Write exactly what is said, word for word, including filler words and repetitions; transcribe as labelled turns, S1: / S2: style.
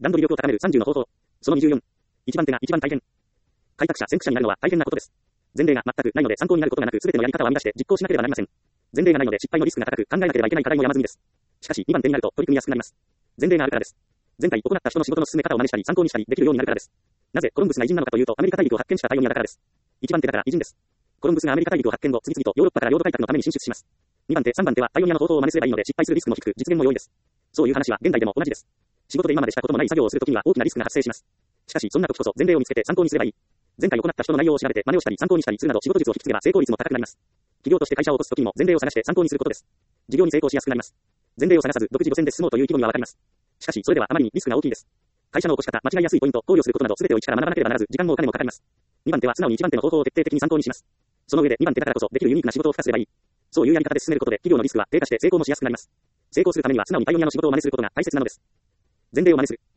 S1: 段取り力を高めるさんじゅうの方法。そのにじゅうよん。いちばん手が一番大変。開拓者、先駆者になるのは大変なことです。前例が全くないので参考になることがなく、すべてのやり方を編み出して実行しなければなりません。前例がないので失敗のリスクが高く、考えなければいけない課題も山積みです。しかし、にばん手になると取り組みやすくなります。前例があるからです。前回行った人の仕事の進め方を真似したり参考にしたりできるようになるからです。なぜコロンブスが偉人なのかというと、アメリカ大陸を発見したパイオニアだからです。いちばん手だから偉人です。コロンブスがアメリカ大陸を発見後、次々とヨーロッパから領土開拓のために進出します。にばん手、さんばん手はパイオニアの方法を真似すればいいので失敗するリスクも低く、実現も容易です。そういう話は現代でも同じです。仕事で今までしたこともない作業をするときには大きなリスクが発生します。しかし、そんな時こそ前例を見つけて参考にすればいい。前回行った人の内容を調べて真似をしたり参考にしたりするなど仕事術を引き継げば成功率も高くなります。企業として会社を起こすときにも前例を探して参考にすることです。事業に成功しやすくなります。前例を探さず独自路線で進もうという規模にはわかります。しかし、それではあまりにリスクが大きいです。会社の起こし方、間違いやすいポイント、考慮することなど全てを一から学ばなければならず、時間もお金もかかります。にばん手は素直にいちばん手の方法を徹底的に参考にします。その上でにばん手だからこそできるユニークな仕事を付加すればいい。そういうやり方で進めることで企業のリスクは低下して成功もしやすくなります。成功するためには素直にパイオニアの仕事を真似することが大切なのです。前例を真似する。